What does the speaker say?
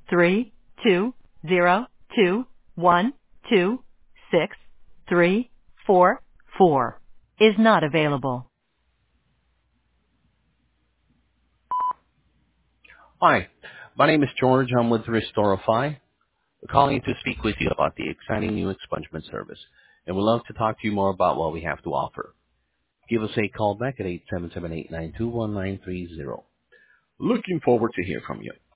320212634 is not available. Hi, my name is George. I'm with Restorify. We're calling to speak with you about the exciting new expungement service, and we'd love to talk to you more about what we have to offer. Give us a call back at 877-892-1930. Looking forward to hear from you.